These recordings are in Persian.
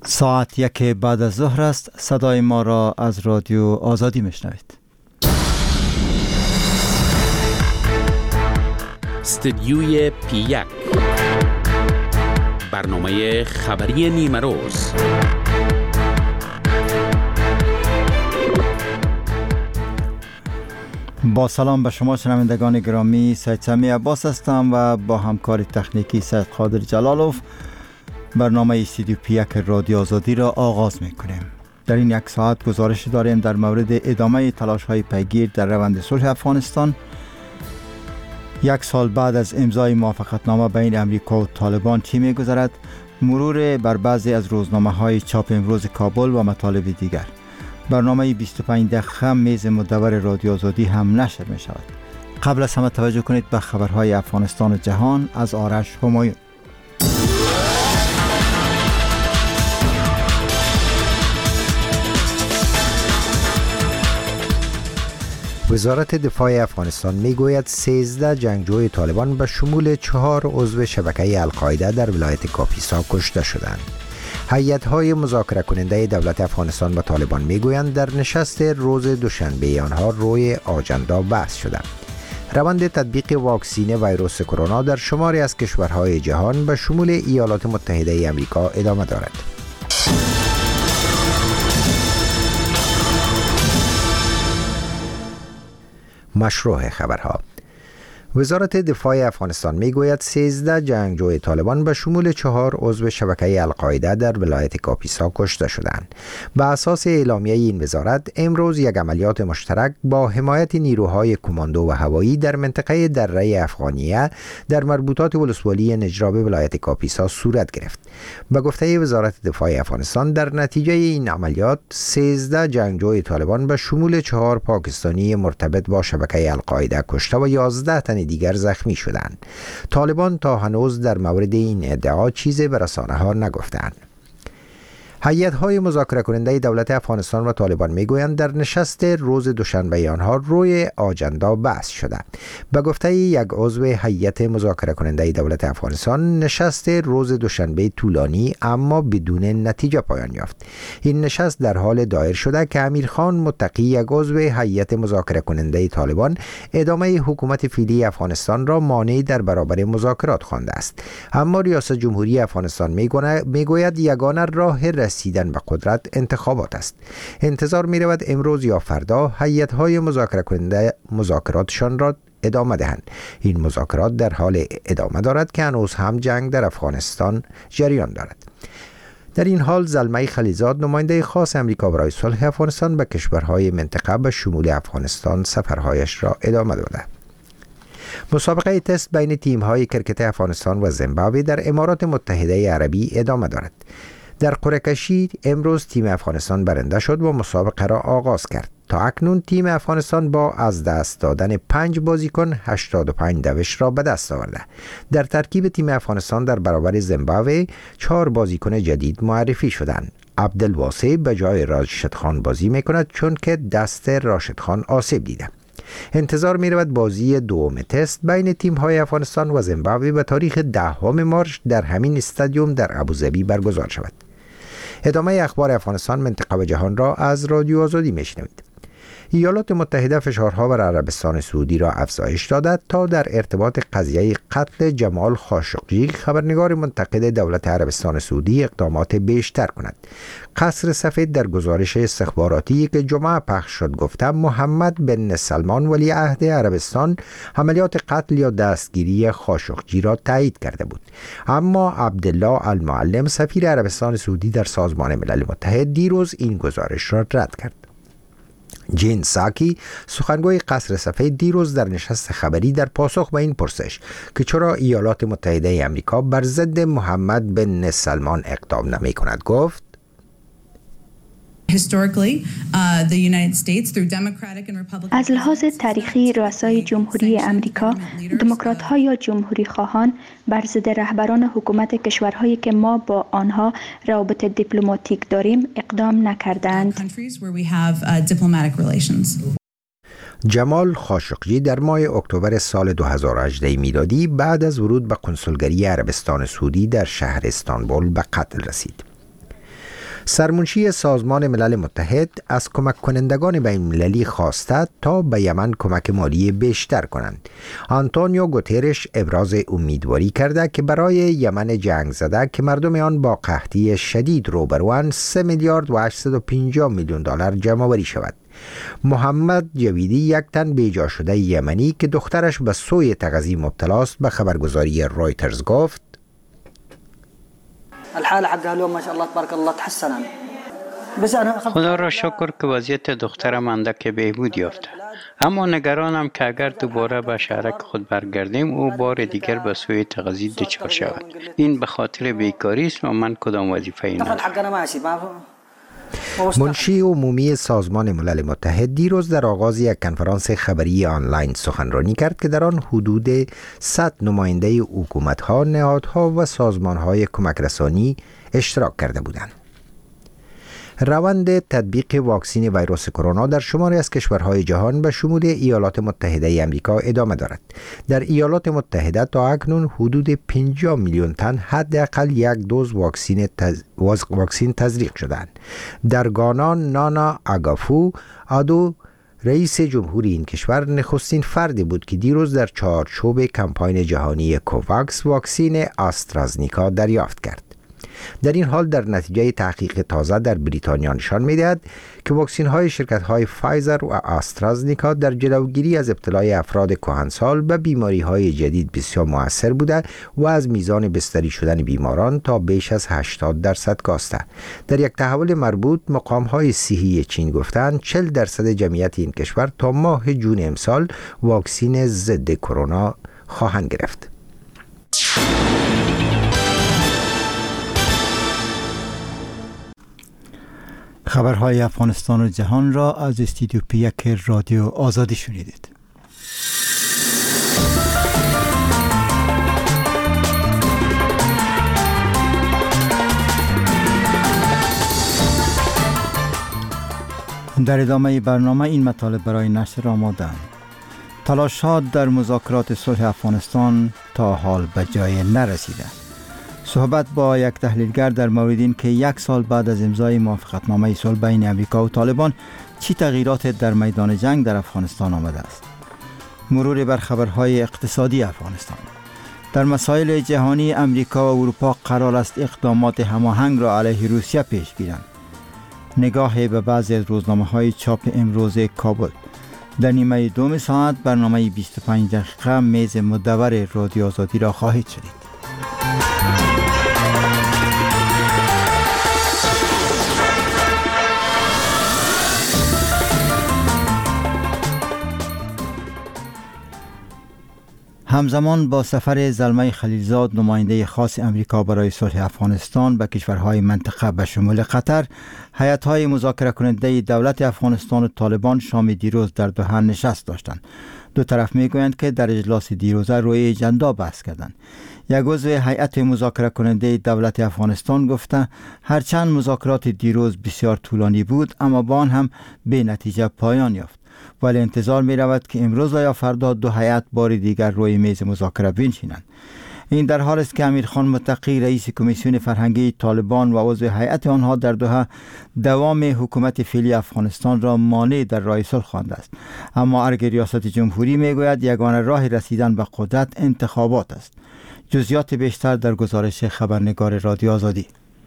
ساعت 1 بعد از ظهر است. صدای ما را از رادیو آزادی میشنوید. استدیوی P1 برنامه خبری نیمه روز. با سلام به شما شنوندگان گرامی، سید سمی عباس هستم و با همکار تکنیکی سید قادر جلالوف برنامه استدیو P1 رادیو آزادی را آغاز میکنیم. در این یک ساعت گزارش داریم در مورد ادامه تلاش های پیگیر در روند صلح افغانستان. یک سال بعد از امضای موافقتنامه بین امریکا و طالبان چی می‌گذرد؟ مرور بر بعضی از روزنامه‌های چاپ امروز کابل و مطالب دیگر. برنامه 25 دقیقه میز مدور رادیو آزادی هم نشر می شود. قبل از همه توجه کنید به خبرهای افغانستان و جهان از آرش همایون. وزارت دفاع افغانستان میگوید 13 جنگجوی طالبان به شمول 4 عضو شبکه القاعده در ولایت کاپیسا کشته شدند. هیئت‌های مذاکره کننده دولت افغانستان و طالبان میگویند در نشست روز دوشنبه آنها روی آجندا بحث شده. روند تطبیق واکسین ویروس کرونا در شماری از کشورهای جهان به شمول ایالات متحده آمریکا ادامه دارد. مشروع خبرها. وزارت دفاع افغانستان میگوید 13 جنگجوی طالبان به شمول 4 عضو شبکه القاعده در ولایت کاپیسا کشته شدند. به اساس اعلامیه این وزارت امروز یک عملیات مشترک با حمایت نیروهای کماندو و هوایی در منطقه دره افغانیه در مربوطات ولسوالی نجراب ولایت کاپیسا صورت گرفت. به گفته وزارت دفاع افغانستان در نتیجه این عملیات 13 جنگجوی طالبان به شمول 4 پاکستانی مرتبط با شبکه القاعده کشته و 11 تن دیگر زخمی شدند. طالبان تا هنوز در مورد این ادعا چیزی به رسانه‌ها نگفتند. هیئت‌های مذاکره کننده دولت افغانستان و طالبان میگویند در نشست روز دوشنبه آنها روی آجندا بحث شده. به گفته یک عضو هیئت مذاکره کننده دولت افغانستان، نشست روز دوشنبه طولانی اما بدون نتیجه پایان یافت. این نشست در حال دایر شده که امیرخان متقی، یک عضو هیئت مذاکره کننده طالبان، ادامه حکومت فعلی افغانستان را مانع در برابر مذاکرات خوانده است. اما ریاست جمهوری افغانستان میگوید یگانه راه رسیدن به قدرت انتخابات است. انتظار می رود امروز یا فردا هیئت‌های مذاکره کننده مذاکراتشان را ادامه دهند. این مذاکرات در حال ادامه دارد که هنوز هم جنگ در افغانستان جریان دارد. در این حال زلمه خلیزاد، نماینده خاص امریکا برای صلح افغانستان، به کشورهای منطقه به شمول افغانستان سفرهایش را ادامه داده. مسابقه تست بین تیم‌های کرکت افغانستان و زیمبابوه در امارات متحده عربی ادامه دارد. در قرعه کشی امروز تیم افغانستان برنده شد و مسابقه را آغاز کرد. تا اکنون تیم افغانستان با از دست دادن 5 بازیکن 85 دوش را به دست آورده. در ترکیب تیم افغانستان در برابر زیمبابوه 4 بازیکن جدید معرفی شدند. عبدالواسع به جای راشد خان بازی میکند چون که دست راشد خان آسیب دیده. انتظار می رود بازی دوم تست بین تیم های افغانستان و زیمبابوه به تاریخ 10 مارس در همین استادیوم در ابوظبی برگزار شود. ادامه اخبار افغانستان، منطقه و جهان را از رادیو آزادی میشنوید. ایالات متحده فشارها بر عربستان سعودی را افزایش داده تا در ارتباط قضیه قتل جمال خاشقجی، خبرنگار منتقد دولت عربستان سعودی، اقدامات بیشتر کند. قصر سفید در گزارش استخباراتی که جمعه پخش شد گفته محمد بن سلمان ولیعهد عربستان عملیات قتل یا دستگیری خاشقجی را تایید کرده بود. اما عبدالله المعلم، سفیر عربستان سعودی در سازمان ملل متحد، دیروز این گزارش را رد کرد. جین ساکی، سخنگوی قصر سفید، دیروز در نشست خبری در پاسخ به این پرسش که چرا ایالات متحده آمریکا بر ضد محمد بن سلمان اقدام نمی کند گفت: از لحاظ تاریخی رؤسای جمهوری امریکا، دموکرات‌ها یا جمهوری خواهان بر ضد رهبران حکومت کشورهایی که ما با آنها روابط دیپلماتیک داریم اقدام نکردند. جمال خاشقجی در ماه اکتبر سال 2018 میلادی بعد از ورود به کنسولگری عربستان سعودی در شهر استانبول به قتل رسید. سرمنشی سازمان ملل متحد از کمک کنندگان بین المللی خواسته تا به یمن کمک مالی بیشتر کنند. آنتونیو گوترش ابراز امیدواری کرده که برای یمن جنگ زده که مردم آن با قحطی شدید روبروند 3 میلیارد و 850 میلیون دلار جمع آوری شود. محمد جویدی، یک تن بیجا شده یمنی که دخترش به سوی تغذیه مبتلاست، به خبرگزاری رویترز گفت: الحالة حقها اليوم ما شاء الله تبارك الله تحسن. خدا را شکر که وضعیت دخترم اندک بهبود یافته، اما نگرانم که اگر دوباره به شهرک خود برگردیم او بار دیگر به سوی تغذیه دچار شود. این به خاطر بیکاری است و من کدام وظیفه ندارم. منشی عمومی سازمان ملل متحد دیروز در آغاز یک کنفرانس خبری آنلاین سخنرانی کرد که در آن حدود 100 نماینده حکومت‌ها، نهادها و سازمان‌های کمک رسانی اشتراک کرده بودند. روند تطبیق واکسن ویروس کرونا در شماری از کشورهای جهان به شمول ایالات متحده آمریکا ادامه دارد. در ایالات متحده تا اکنون حدود 50 میلیون تن حداقل یک دوز واکسن تزریق شدند. در گانا، نانا آگافو آدو، رئیس جمهوری این کشور، نخستین فردی بود که دیروز در چارچوب کمپاین جهانی کوواکس واکسن آسترازنیکا دریافت کرد. در این حال در نتیجه تحقیق تازه در بریتانیا نشان می‌دهد که واکسن‌های شرکت‌های فایزر و آسترازنیکا در جلوگیری از ابتلای افراد کهنسال به بیماری‌های جدید بسیار مؤثر بوده و از میزان بستری شدن بیماران تا بیش از 80% کاسته. در یک تحول مربوط، مقام‌های صحی چین گفتند 40% جمعیت این کشور تا ماه جون امسال واکسن ضد کرونا خواهند گرفت. خبرهای افغانستان و جهان را از استودیو پی1 رادیو آزادی شنیدید. در ادامه برنامه این مطالب برای نشر آماده‌اند. تلاش‌ها در مذاکرات صلح افغانستان تا حال به جای نرسیده. صحبت با یک تحلیلگر در مورد این که 1 سال بعد از امضای موافقتنامه صلح بین امریکا و طالبان چه تغییرات در میدان جنگ در افغانستان آمده است. مرور بر خبرهای اقتصادی افغانستان. در مسائل جهانی امریکا و اروپا قرار است اقدامات هماهنگ را علیه روسیه پیش گیرند. نگاه به بعضی از روزنامه‌های چاپ امروز کابل. در نیمه دوم ساعت برنامه 25 دقیقه میز مدور رادیو آزادی را خواهید شنید. همزمان با سفر زلمه خلیلزاد، نماینده خاص امریکا برای صلح افغانستان به کشورهای منطقه به شمول قطر، هیئت‌های مذاکره کننده دولت افغانستان و طالبان شام دیروز در دوحه نشست داشتند. دو طرف میگویند که در اجلاس دیروزه روی اجندا بحث کردند. یک عضو هیئت مذاکره کننده دولت افغانستان گفته هرچند مذاکرات دیروز بسیار طولانی بود اما با آن هم به نتیجه پایان یافت، ولی انتظار می رود که امروز یا فردا دو هیئت بار دیگر روی میز مذاکره بنشینند. این در حال است که امیرخان متقی، رئیس کمیسیون فرهنگی طالبان و عضو هیئت آنها در دوحه، دوام حکومت فعلی افغانستان را مانع در راه صلح خوانده است. اما ارگ ریاست جمهوری میگوید یگانه راه رسیدن به قدرت انتخابات است. جزئیات بیشتر در گزارش خبرنگار رادیو آزادی.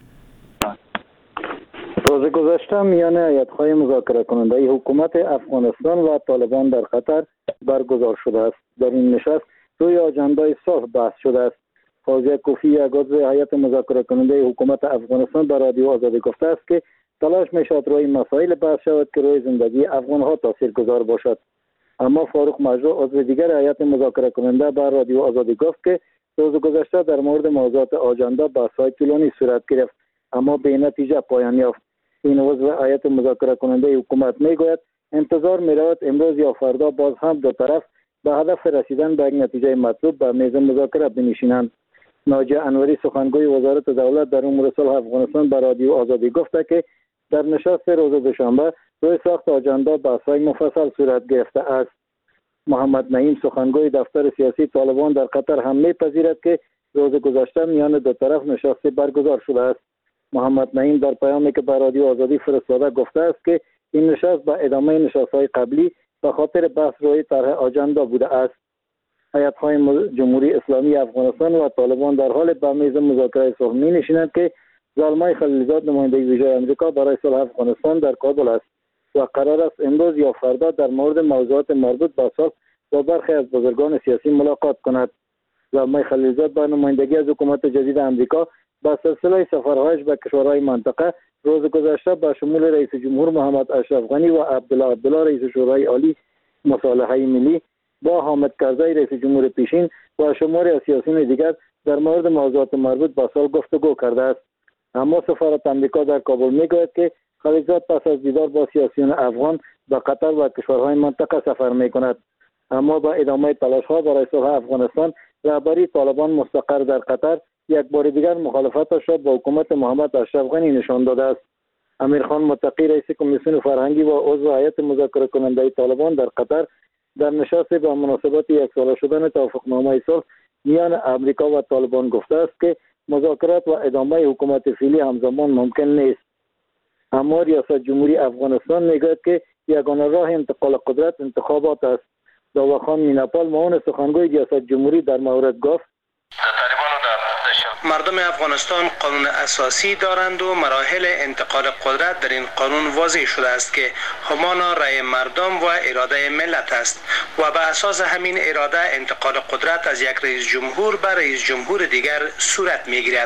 روز گذشته میان هیئت‌های مذاکره کننده حکومت افغانستان و طالبان در قطر برگزار شده است. در این نشست روی آجندای صلح بحث شده است. فوزیه کوفی، یک عضو هیئت مذاکره کننده حکومت افغانستان، به رادیو آزادی گفته است که تلاش می‌شود روی مسائل بحث شود که روی زندگی افغان‌ها تاثیرگذار باشد. اما فاروق مجروح، عضو دیگر هیئت مذاکره کننده، به رادیو آزادی گفت که روز گذشته در مورد موضوعات آجندا بحث‌های طولانی صورت گرفت اما به نتیجه پایان یافت. این عضو هیئت مذاکره کننده حکومت میگوید انتظار می‌رود امروز یا فردا باز هم دو طرف به هدف رسیدن به یک نتیجه مطلوب به میز مذاکره بنشینند. ناجیه انوری، سخنگوی وزارت دولت در امور صلح افغانستان، به رادیو آزادی گفته که در نشست روز دوشنبه روی ساخت آجندا بحث‌های مفصل صورت گرفته است. محمد نعیم، سخنگوی دفتر سیاسی طالبان در قطر، هم می‌پذیرد که روز گذشته میان دو طرف نشست برگزار شده است. محمد نعیم در پیامی که به رادیو آزادی فرستاده گفته است که این نشست به ادامه نشست‌های قبلی به خاطر بحث روی طرح آجندا بوده است. هیئت‌های جمهوری اسلامی افغانستان و طالبان در حال به میز مذاکره صلح می‌نشینند که زلمای خلیلزاد نماینده ویژه آمریکا برای صلح افغانستان در کابل است و قرار است امروز یا فردا در مورد موضوعات مربوط به صلح با برخی از بزرگان سیاسی ملاقات کند. زلمای خلیلزاد با نمایندگی از حکومت جدید آمریکا با سلسله سفرهایش به کشورهای منطقه روز گذشته به شمول رئیس جمهور محمد اشرف غنی و عبدالله رئیس شورای عالی مصالحه ملی با حامد کرزی رئیس جمهور پیشین و شماری از سیاسیون دیگر در مورد موضوعات مربوط به صلح گفتگو کرده است. اما سفارت آمریکا در کابل میگوید که خلیلزاد پس از دیدار با سیاسیون افغان به قطر و کشورهای منطقه سفر میکند. اما با ادامه تلاش‌ها برای صلح افغانستان، رهبری طالبان مستقر در قطر یک بار دیگر مخالفتش را با حکومت محمد اشرف غنی نشان داده است. امیرخان متقی رئیس کمیسیون فرهنگی و عضو هیئت مذاکره کننده طالبان در قطر در نشست با مناسبت یک ساله شدن توافقنامه صلح میان امریکا و طالبان گفته است که مذاکرات و ادامه حکومت فعلی همزمان ممکن نیست. اما ریاست جمهوری افغانستان میگوید که یگانه راه انتقال قدرت انتخابات است. داوخان میناپال معاون سخنگوی ریاست جمهوری در مورد گفت مردم افغانستان قانون اساسی دارند و مراحل انتقال قدرت در این قانون واضح شده است که همانا رأی مردم و اراده ملت است و به اساس همین اراده انتقال قدرت از یک رئیس جمهور به رئیس جمهور دیگر صورت میگیرد.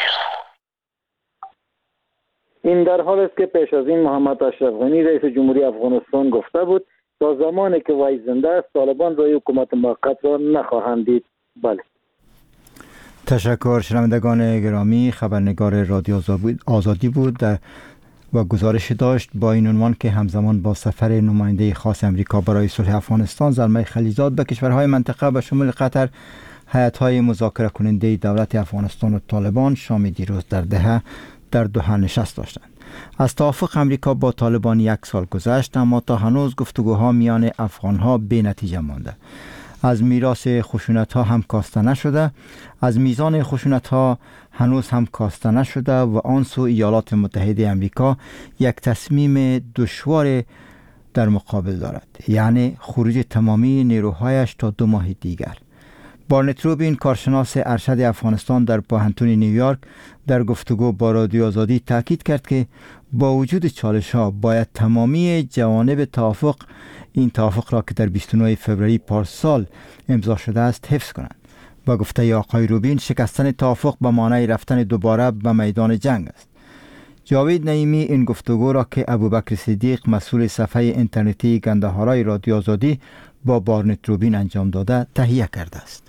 این در حال است که پیش از این محمد اشرف غنی رئیس جمهوری افغانستان گفته بود تا زمانی که وی زنده است طالبان روی حکومت موقت را نخواهند دید. بله. تشکر. شنوندگان گرامی، خبرنگار رادیو آزادی بود و گزارش داشت با این عنوان که همزمان با سفر نماینده خاص امریکا برای صلح افغانستان زلمای خلیلزاد به کشورهای منطقه به شمول قطر هیئت‌های مذاکره کننده دولت افغانستان و طالبان شام دیروز در دوحه نشست داشتند. از توافق امریکا با طالبان یک سال گذشت، اما تا هنوز گفتگوها میان افغانها بی نتیجه مانده. از میراث خشونت‌ها هم کاسته نشده، از میزان خشونت‌ها هنوز هم کاسته نشده و آن سو ایالات متحده امریکا یک تصمیم دشوار در مقابل دارد، یعنی خروج تمامی نیروهایش تا 2 ماه دیگر. بارنت روبین، کارشناس ارشد افغانستان در پوهنتون نیویورک، در گفتگو با رادیو آزادی تاکید کرد که با وجود چالش‌ها باید تمامی جوانب این توافق را که در 29 فوریه پارسال امضا شده است حفظ کنند. با گفته آقای روبین، شکستن توافق به معنای رفتن دوباره به میدان جنگ است. جاوید نعیمی این گفتگو را که ابوبکر صدیق مسئول صفحه اینترنتی گندهارای رادیو آزادی با بارنت روبین انجام داده تهیه کرده است.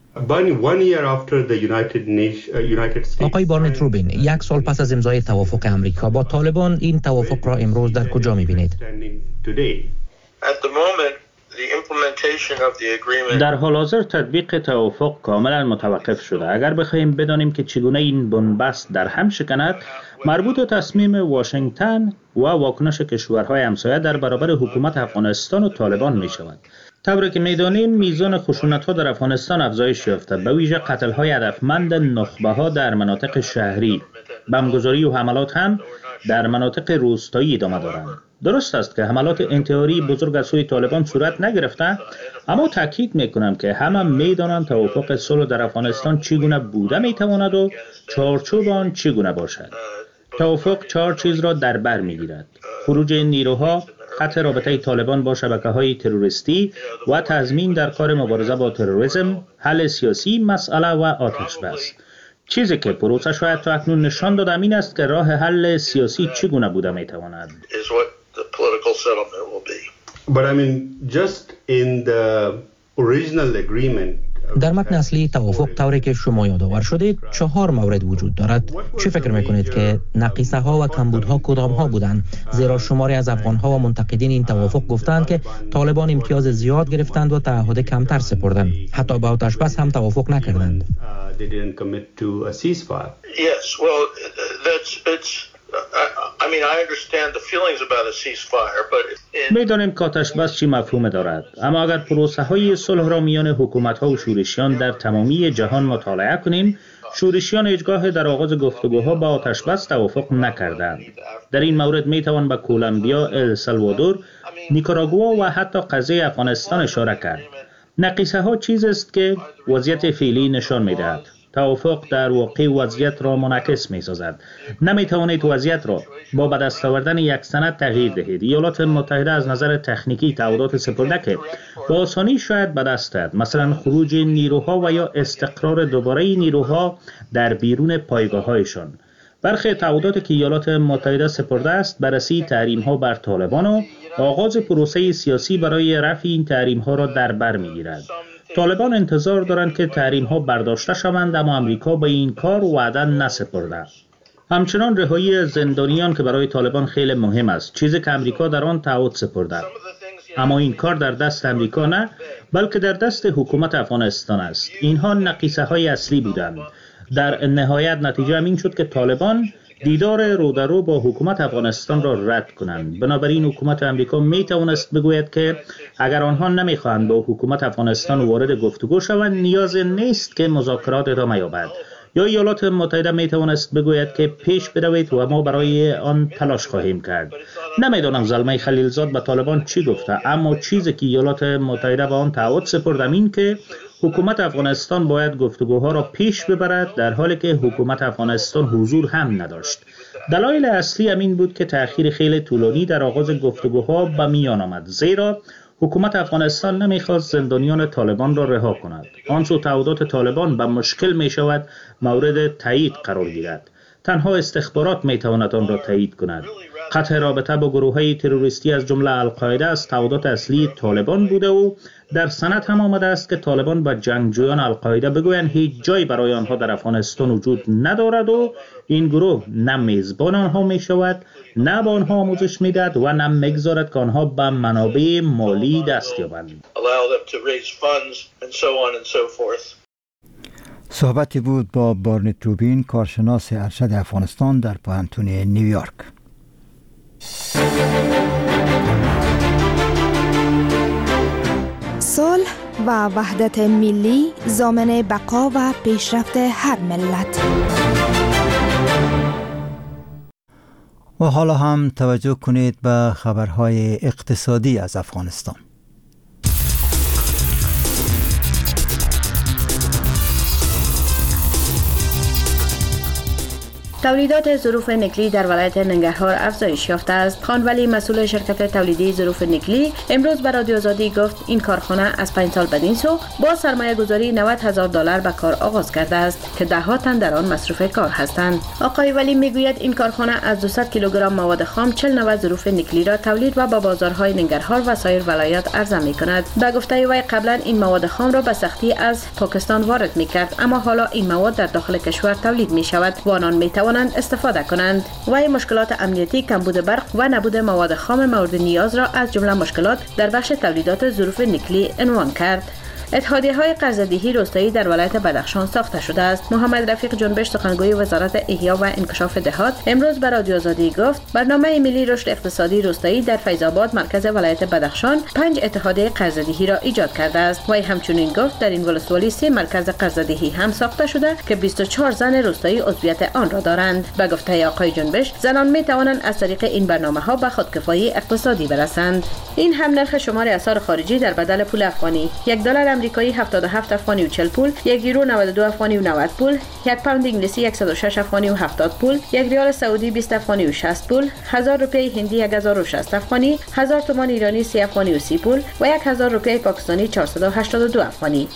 آقای بارنت روبین، 1 سال پس از امضای توافق امریکا با طالبان، این توافق را امروز در کجا می‌بینید؟ در حال حاضر تطبیق توافق کاملا متوقف شده. اگر بخواهیم بدانیم که چگونه این بنبست در هم شکند، مربوط به تصمیم واشنگتن و واکنش کشورهای همسایه در برابر حکومت افغانستان و طالبان می شود. طوری که می‌دانیم میزان خشونت‌ها در افغانستان افزایش یافته، به ویژه قتل‌های هدفمند نخبه‌ها در مناطق شهری، بمبگذاری و حملات هم در مناطق روستایی ادامه دارند. درست است که حملات انتحاری بزرگ از سوی طالبان صورت نگرفته، اما تاکید می‌کنم که همه می‌دانند توافق صلح در افغانستان چگونه بوده می‌تواند و چارچوب آن چگونه باشد. توافق 4 چیز را در بر می‌گیرد: خروج نیروها، قطع رابطه طالبان با شبکه‌های تروریستی و تضمین در کار مبارزه با تروریسم، حل سیاسی مسئله و آتش بس. چیزی که پروسه شاید تا اکنون نشان داده این است که راه حل سیاسی چگونه بوده میتواند. در متن اصلی توافق طوری که شما یادآور شدید 4 مورد وجود دارد. چه فکر میکنید که نقیصه ها و کمبودها کدام ها بودند؟ زیرا شماری از افغان ها و منتقدین این توافق گفتند که طالبان امتیاز زیاد گرفتند و تعهد کمتر سپردند. حتی با آتش بس هم توافق نکردند. میدانیم که آتش بس چی مفهوم دارد، اما اگر پروسه های صلح را میان حکومت ها و شورشیان در تمامی جهان مطالعه کنیم، شورشیان هیچگاه در آغاز گفتگوها با آتش بس توافق نکردند. در این مورد می توان به کولومبیا، السالوادور، نیکاراگوآ و حتی قضیه افغانستان اشاره کرد. نقیصه ها چیز است که وضعیت فعلی نشان می دهد. توافق در واقع وضعیت را منعکس می سازد. نمی توانید وضعیت را با به دست آوردن یک سند تغییر دهید. ایالات متحده از نظر تکنیکی تعهدات سپرده که با آسانی شاید به دست دهد، مثلا خروج نیروها و یا استقرار دوباره نیروها در بیرون پایگاه‌هایشان. برخی تعهداتی که ایالات متحده سپرده است بررسی تحریم‌ها بر طالبان و آغاز پروسه سیاسی برای رفع این تحریم‌ها را در بر می‌گیرد. طالبان انتظار دارند که تحریم‌ها برداشته شوند، اما امریکا به این کار وعده نسپرده. همچنان رهایی زندانیان که برای طالبان خیلی مهم است، چیزی که امریکا در آن تعهد سپرده. اما این کار در دست امریکا نه، بلکه در دست حکومت افغانستان است. اینها نقیصه‌های اصلی بودند. در نهایت نتیجه این شد که طالبان دیدار رو در رو با حکومت افغانستان را رد کنند. بنابراین حکومت امریکا می توانست بگوید که اگر آنها نمیخواهند با حکومت افغانستان وارد گفتگو شوند، نیاز نیست که مذاکرات ادامه یابد. یا ایالات متحده می توانست بگوید که پیش بروید و ما برای آن تلاش خواهیم کرد. نمیدانم زلمه خلیلزاد به طالبان چی گفته، اما چیزی که ایالات متحده به آن تعهد سپردم این که حکومت افغانستان باید گفتگوها را پیش ببرد، در حالی که حکومت افغانستان حضور هم نداشت. دلایل اصلی این بود که تأخیر خیلی طولانی در آغاز گفتگوها به میان آمد، زیرا حکومت افغانستان نمیخواست زندانیان طالبان را رها کند. آن سو تعهدات طالبان به مشکل می شود مورد تایید قرار گیرد. تنها استخبارات می تواند آن را تایید کند. قطع رابطه با گروه‌های تروریستی از جمله القاعده از تعهدات اصلی طالبان بوده و در سند هم آمده است که طالبان به جنگجویان القاعده بگویند هیچ جای برای آنها در افغانستان وجود ندارد و این گروه نه میزبان آنها می شود، نه به آنها آموزش می دهد و نه میگذارد که آنها به منابع مالی دست یابند. صحبتی بود با بارنت روبین، کارشناس ارشد افغانستان در پوهنتون نیویورک. صلح و وحدت ملی ضامن بقا و پیشرفت هر ملت. و حالا هم توجه کنید به خبرهای اقتصادی از افغانستان. تولیدات ظروف نکلی در ولایت ننگرهار افزایش یافته است. خان ولی مسئول شرکت تولیدی ظروف نکلی امروز به رادیو آزادی گفت این کارخانه از 5 سال بدین سو با سرمایه گذاری $90,000 به کار آغاز کرده است که 10 تن در آن مصروف کار هستند. آقای ولی میگوید این کارخانه از 200 کیلوگرم مواد خام 40 نوع ظروف نکلی را تولید و با بازارهای ننگرهار و سایر ولایات عرضه می کند. به گفته وی قبلا این مواد خام را به سختی از پاکستان وارد می کرد، اما حالا این مواد در داخل کشور تولید می شود و آنان می توانند استفاده کنند. وی مشکلات امنیتی، کمبود برق و نبود مواد خام مورد نیاز را از جمله مشکلات در بخش تولیدات ظروف نکلی عنوان کرد. اتحادیه‌های قرضه‌دهی روستایی در ولایت بدخشان ساخته شده است. محمد رفیق جنبش سخنگوی وزارت احیا و انکشاف دهات امروز به رادیو آزادی گفت برنامه ملی رشد اقتصادی روستایی در فیض‌آباد مرکز ولایت بدخشان 5 اتحادیه قرضه‌دهی را ایجاد کرده است. وی همچنین گفت در این ولسوالی 3 مرکز قرضه‌دهی هم ساخته شده که 24 زن روستایی عضویت آن را دارند. به گفته آقای جنبش زنان می توانند از طریق این برنامه‌ها به خودکفایی اقتصادی برسند. این هم نرخ شمار اسعار خارجی در بدل پول افغانی: $1 آمریکایی 77 افغانی و 40 پول، 1 یورو 92 افغانی و 90 پول، 1 پوند انگلیسی 106 افغانی و 70 پول، 1 ریال سعودی 20 افغانی و 60 پول، 1000 روپیه هندی 1060 افغانی، 1000 تومان ایرانی 30 افغانی و 30 پول و 1000 روپیه پاکستانی 482 افغانی.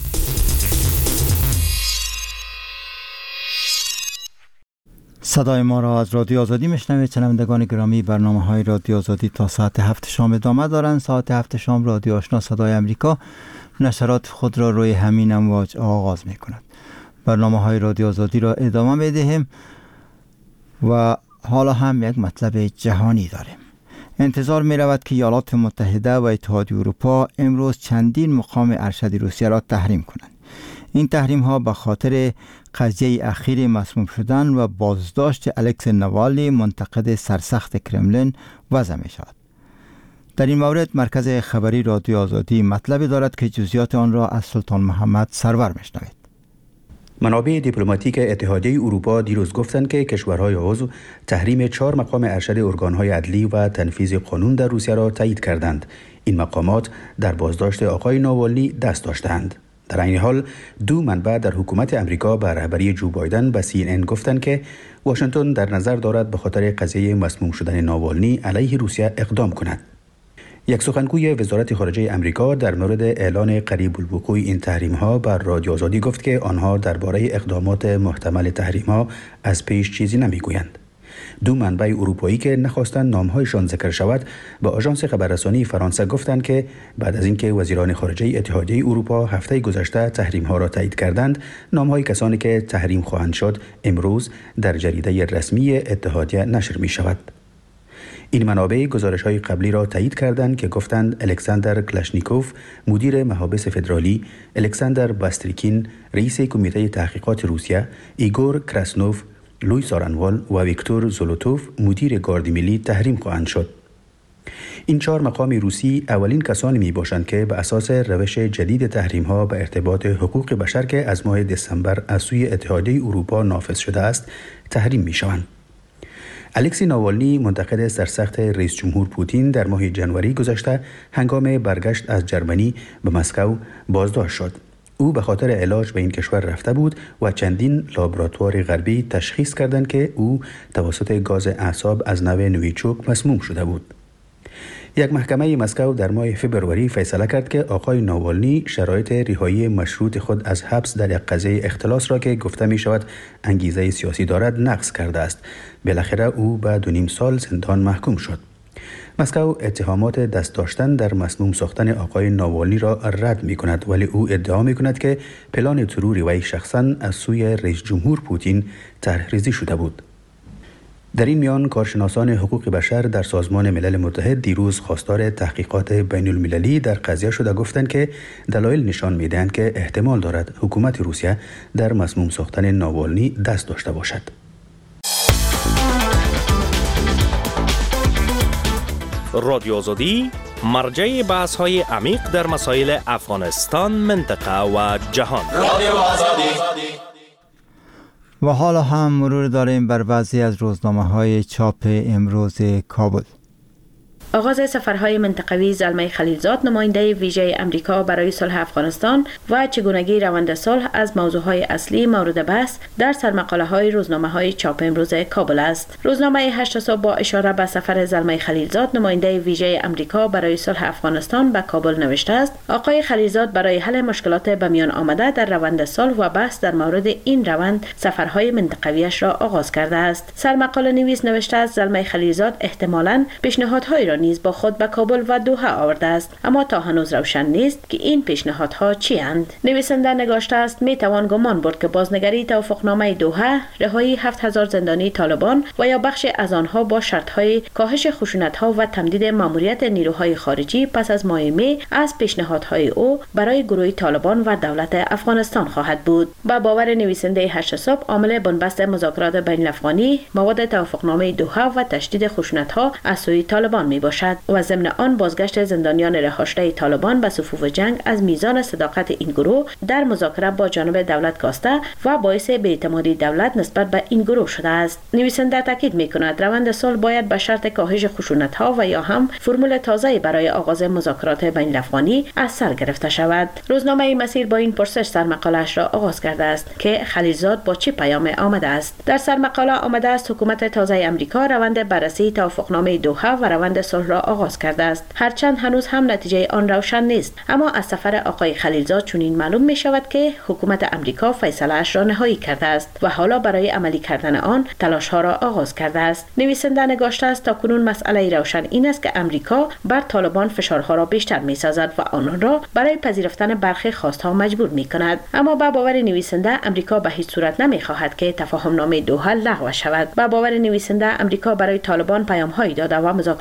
صدای ما را از رادیو آزادی میشنوید. شنوندگان گرامی، برنامه‌های رادیو آزادی تا ساعت 7 شام ادامه دارند. ساعت 7 شام رادیو آشنا صدای امریکا نشرات خود را روی همین امواج آغاز می‌کند. برنامه‌های رادیو آزادی را ادامه می‌دهیم و حالا هم یک مطلب جهانی داریم. انتظار می‌رود که ایالات متحده و اتحادیه اروپا امروز چندین مقام ارشد روسیه را تحریم کنند. این تحریم ها به خاطر قضیه اخیر مسموم شدن و بازداشت الکسی ناوالنی منتقد سرسخت کرملین وضع می شود. در این مورد مرکز خبری رادیو آزادی مطلبی دارد که جزئیات آن را از سلطان محمد سرور میشنوید. منابع دیپلماتیک اتحادیه اروپا دیروز گفتند که کشورهای عضو تحریم 4 مقام ارشد ارگانهای عدلی و تنفیذ قانون در روسیه را تایید کردند. این مقامات در بازداشت آقای ناوالنی دست داشتند. در این حال 2 منبع در حکومت امریکا به رهبری جو بایدن به CNN گفتند که واشنگتن در نظر دارد به خاطر قضیه مسموم شدن ناوالنی علیه روسیه اقدام کند. یک سخنگوی وزارت خارجه امریکا در مورد اعلان قریب الوقوع این تحریم‌ها بر رادیو آزادی گفت که آنها درباره اقدامات محتمل تحریم‌ها از پیش چیزی نمی‌گویند. 2 منبع اروپایی که نخواستند نام‌هایشان ذکر شود به آژانس خبررسانی فرانسه گفتند که بعد از اینکه وزیران خارجه اتحادیه اروپا هفته گذشته تحریم‌ها را تایید کردند، نام‌های کسانی که تحریم خواهند شد امروز در جریده رسمی اتحادیه نشر می‌شود. این منابع گزارش‌های قبلی را تایید کردند که گفتند الکساندر کلاشنیکوف مدیر محابس فدرالی، الکساندر باستریکین رئیس کمیته تحقیقات روسیه، ایگور کراسنوف، لویس آرانوال و ویکتور زولوتوف مدیر گارد ملی تحریم خواهند شد. این 4 مقام روسی اولین کسانی می باشند که به اساس روش جدید تحریم‌ها به ارتباط حقوق بشر که از ماه دسامبر از سوی اتحادیه اروپا نافذ شده است تحریم می شوند. الکسی ناوالنی منتقد سرسخت رئیس جمهور پوتین در ماه ژانویه گذشته هنگام برگشت از جرمنی به مسکو بازداشت شد. او به خاطر علاج به این کشور رفته بود و چندین لابراتوار غربی تشخیص کردند که او توسط گاز اعصاب از نوع نویچوک مسموم شده بود. یک محکمه مسکو در ماه فوریه فیصله کرد که آقای ناوالنی شرایط رهایی مشروط خود از حبس در یک قضیه اختلاس را که گفته می شود انگیزه سیاسی دارد نقض کرده است. بالاخره او به 2.5 سال زندان محکوم شد. مسکو اتهامات دست داشتن در مسموم ساختن آقای ناوالنی را رد می کند، ولی او ادعا می کند که پلان تروری وی شخصاً از سوی رئیس جمهور پوتین طرح‌ریزی شده بود. در این میان کارشناسان حقوق بشر در سازمان ملل متحد دیروز خواستار تحقیقات بین المللی در قضیه شده گفتند که دلایل نشان می‌دهند که احتمال دارد حکومت روسیه در مسموم ساختن ناوالنی دست داشته باشد. رادیو آزادی مرجع بحث‌های عمیق در مسائل افغانستان، منطقه و جهان. رادیو آزادی. و حالا هم مرور داریم بر بعضی از روزنامه‌های چاپ امروز کابل. آغاز سفرهای منطقوی زلمه خلیلزاد نماینده ویژه امریکا برای صلح افغانستان و چگونگی روند صلح از موضوعهای اصلی مورد بحث در سرمقاله‌های روزنامه‌های چاپ امروز کابل است. روزنامه 8 صبح با اشاره به سفر زلمه خلیلزاد نماینده ویژه امریکا برای صلح افغانستان به کابل نوشته است: آقای خلیلزاد برای حل مشکلات به میان آمده در روند صلح و بحث در مورد این روند سفرهای منطقویش را آغاز کرده است. سرمقاله نویس نوشته است زلمه خلیلزاد احتمالاً پیشنهادهای را نیز با خود به کابل و دوحه آورده است، اما تا هنوز روشن نیست که این پیشنهادها چی اند. نویسنده نگاشته است می توان گمان برد که بازنگری توافقنامه دوحه، رهایی 7000 زندانی طالبان و یا بخش از آنها با شرط‌های کاهش خشونت‌ها و تمدید ماموریت نیروهای خارجی پس از ماه می از پیشنهادهای او برای گروه طالبان و دولت افغانستان خواهد بود. با باور نویسنده 8 صبح عامل بنبست مذاکرات بین الافغانی مواد توافقنامه دوحه و تشدید خشونت‌ها از سوی طالبان می باشد و ضمن آن بازگشت زندانیان رها شده طالبان به صفوف جنگ از میزان صداقت این گروه در مذاکره با جانب دولت کاسته و باعث بی‌اعتمادی دولت نسبت به این گروه شده است. نویسنده تاکید می‌کند روند صلح باید به شرط کاهش خشونت‌ها و یا هم فرمول تازه‌ای برای آغاز مذاکرات بین الافغانی از سر گرفته شود. روزنامه مسیر با این پرسش سرمقاله‌اش را آغاز کرده است که خلیلزاد با چه پیام آمده است. در سرمقاله آمده است حکومت تازه آمریکا روند بررسی توافقنامه دوحه و روند صلح را آغاز کرده است. هرچند هنوز هم نتیجه آن روشن نیست، اما از سفر آقای خلیلزاد چنین معلوم می شود که حکومت آمریکا فیصله اش را نهایی کرده است و حالا برای عملی کردن آن تلاش ها را آغاز کرده است. نویسنده نگاشته است تاکنون مسئله روشن این است که آمریکا بر طالبان فشارها را بیشتر می سازد و آنان را برای پذیرفتن برخی خواستها مجبور می کند. اما با باور نویسنده آمریکا به هیچ صورت نمی خواهد که تفاهم نامه دوحه لغو شود. با باور نویسنده آمریکا برای طالبان پیام هایی داده و مذاکرات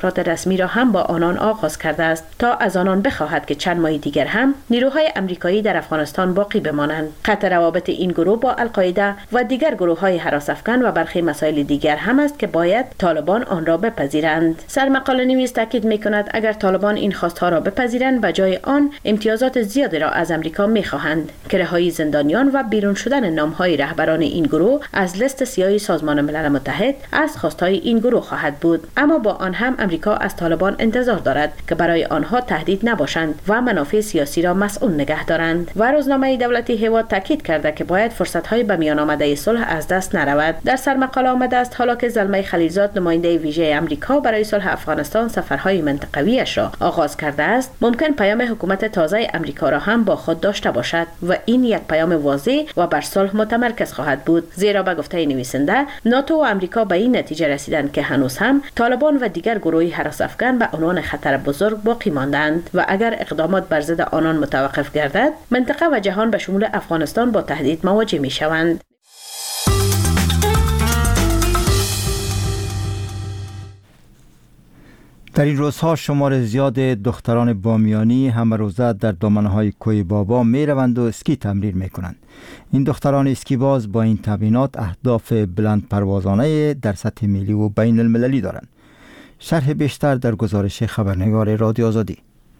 رسمی را هم با آنان آغاز کرده است تا از آنان بخواهد که چند ماه دیگر هم نیروهای آمریکایی در افغانستان باقی بمانند. قطع روابط این گروه با القاعده و دیگر گروه‌های هراس افکن و برخی مسائل دیگر هم است که باید طالبان آن را بپذیرند. سرمقاله نویس تاکید می‌کند اگر طالبان این خواست‌ها را بپذیرند و جای آن امتیازات زیادی را از آمریکا می‌خواهند که رهایی زندانیان و بیرون شدن نام‌های رهبران این گروه از لیست سیاه سازمان ملل متحد از خواست‌های این گروه خواهد بود. اما با آن هم آمریکا از طالبان انتظار دارد که برای آنها تهدید نباشند و منافع سیاسی را مسئول نگه دارند. و روزنامه دولتی هیواد تاکید کرده که باید فرصت‌های به میان آمده صلح از دست نرود. در سرمقاله آمده است حالا که زلمه خلیلزاد نماینده ویژه آمریکا برای صلح افغانستان سفرهای منطقویش را آغاز کرده است، ممکن پیام حکومت تازه آمریکا را هم با خود داشته باشد و این یک پیام واضح و بر صلح متمرکز خواهد بود. زیرا به گفته نویسنده ناتو و آمریکا به این نتیجه رسیدند که هنوز هم طالبان و دیگر گروهی هراس افکن به عنوان خطر بزرگ باقی ماندند و اگر اقدامات بر ضد آنان متوقف گردد، منطقه و جهان به شمول افغانستان با تهدید مواجه می‌شوند. در این روزها شمار زیاد دختران بامیانی همه روزه در دامنه‌های کوه بابا می روند و اسکی تمرین می کنند. این دختران اسکی باز با این تمرینات اهداف بلند پروازانه در سطح ملی و بین المللی دارند. شرح بیشتر در گزارش خبرنگار رادیو آزادی.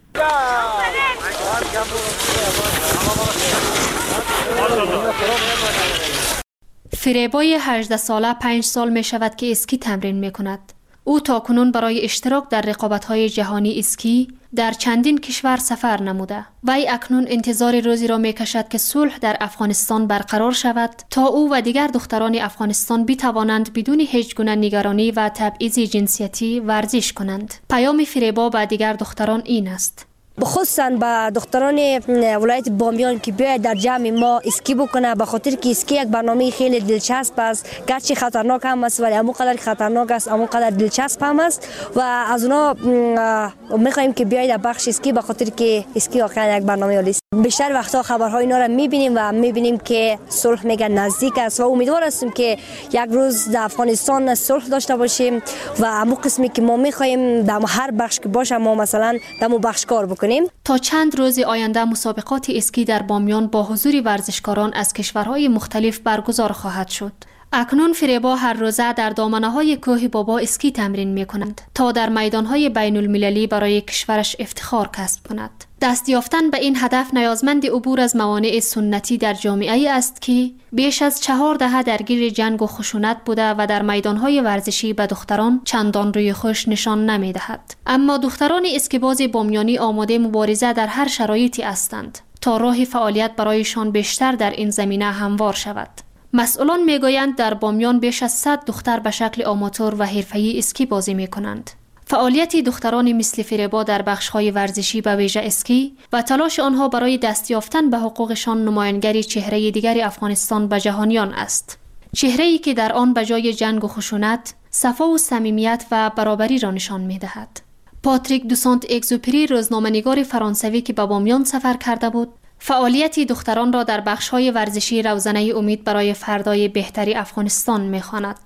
فریبای 18 ساله 5 سال می شود که اسکی تمرین می کند. او تاکنون برای اشتراک در رقابت‌های جهانی اسکی در چندین کشور سفر نموده. وی اکنون انتظار روزی را می‌کشد که صلح در افغانستان برقرار شود تا او و دیگر دختران افغانستان بتوانند بدون هیچ گونه نگرانی و تبعیض جنسیتی ورزش کنند. پیام فریبا به دیگر دختران این است: بخصوصاً به دختران ولایت بامیان که بیاید در جمع ما اسکی بکنه، به خاطر که اسکی یک برنامه خیلی دلچسب است، گرچه خطرناک هم است ولی همونقدر خطرناک است همونقدر دلچسب هم است و از اونا میخوایم که بیاید در بخش اسکی، به خاطر که اسکی واقعا یک برنامه عالی است. بیشتر وقتا خبرهای اینا را میبینیم و میبینیم که صلح میگن نزدیک است و امیدوار هستیم که یک روز در افغانستان صلح داشته باشیم و همون قسمی که ما میخوایم در هر بخش که باشه ما مثلا در اون بخش کار بکنیم. تا چند روز آینده مسابقات اسکی در بامیان با حضور ورزشکاران از کشورهای مختلف برگزار خواهد شد. اکنون فریبا هر روزه در دامنه‌های کوه بابا اسکی تمرین می‌کنند تا در میدان‌های بین المللی برای کشورش افتخار کسب کند. دست یافتن به این هدف نیازمند عبور از موانع سنتی در جامعه است که بیش از 4 دهه درگیر جنگ و خشونت بوده و در میدان‌های ورزشی به دختران چندان روی خوش نشان نمی‌دهد. اما دختران اسکیباز بامیانی آماده مبارزه در هر شرایطی هستند تا راه فعالیت برایشان بیشتر در این زمینه هموار شود. مسئولان میگویند در بامیان بیش از 100 دختر به شکل آماتور و حرفه‌ای اسکی بازی می‌کنند. فعالیت دختران مثل فریبا در بخش‌های ورزشی به ویژه اسکی و تلاش آنها برای دست یافتن به حقوقشان نمایانگری چهره دیگر افغانستان به جهانیان است. چهره‌ای که در آن به جای جنگ و خشونت، صفا و صمیمیت و برابری را نشان می‌دهد. پاتریک دو سانت اگزوپری، روزنامه‌نگار فرانسوی که به بامیان سفر کرده بود، فعالیت دختران را در بخش‌های ورزشی روزنه امید برای فردای بهتری افغانستان می‌خواند.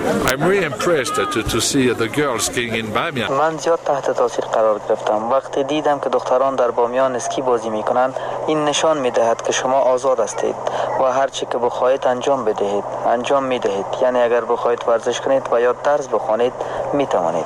من زیاد تحت تاثیر قرار گرفتم وقتی دیدم که دختران در بامیان اسکی بازی میکنند. این نشان میدهد که شما آزاد هستید و هر چی که بخواهید انجام بدهید انجام میدهید. یعنی اگر بخواهید ورزش کنید و یا درس بخوانید میتوانید.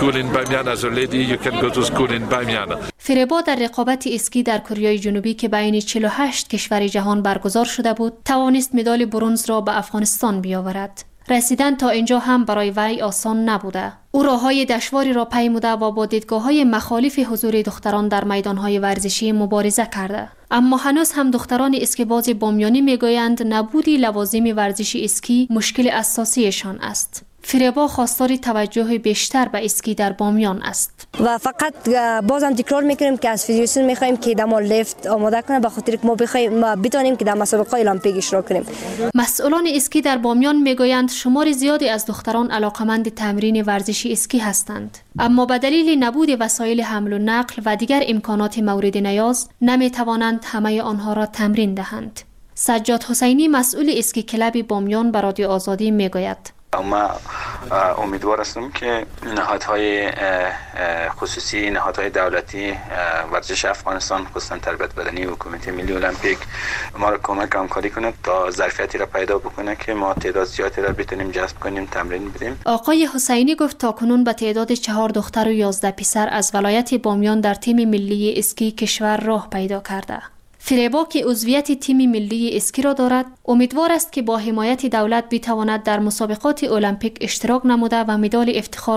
فریبا در رقابت اسکی در کره جنوبی که بین 48 کشور جهان برگزار شده بود توانست مدال برنز را به افغانستان بیاورد. رسیدن تا اینجا هم برای وی آسان نبوده. او راههای دشواری را پیموده و با دیدگاه‌های مخالف حضور دختران در میدان‌های ورزشی مبارزه کرده. اما هنوز هم دختران اسکیباز بامیانی میگویند نبودی لوازم ورزشی اسکی مشکل اساسیشان است. فریبا خواستار توجه بیشتر به اسکی در بامیان است. و فقط بازم تکرار میکنیم که از فدراسیون میخوایم که دما لیفت آماده کنه به خاطر که ما بتونیم که در مسابقات المپیک اشتراک کنیم. مسئولان اسکی در بامیان میگویند شمار زیادی از دختران علاقمند تمرین ورزشی اسکی هستند، اما به دلیل نبود وسایل حمل و نقل و دیگر امکانات مورد نیاز نمیتوانند همه آنها را تمرین دهند. سجاد حسینی مسئول اسکی کلب بامیان به رادیو آزادی میگوید: ما امیدوار هستم که نهادهای خصوصی، نهادهای دولتی، ورزش افغانستان، خصوصا تربیت بدنی و کمیته ملی المپیک ما را کمک همکاری کنند تا ظرفیتی را پیدا بکنه که ما تعداد زیادی را بتونیم جذب کنیم، تمرین بدیم. آقای حسینی گفت تاکنون به تعداد 4 دختر و 11 پسر از ولایت بامیان در تیم ملی اسکی کشور راه پیدا کرده. فریبا که عضویت تیم ملی اسکی را دارد، امیدوار است که با حمایت دولت بتواند در مسابقات المپیک اشتراک نموده و مدال افتخار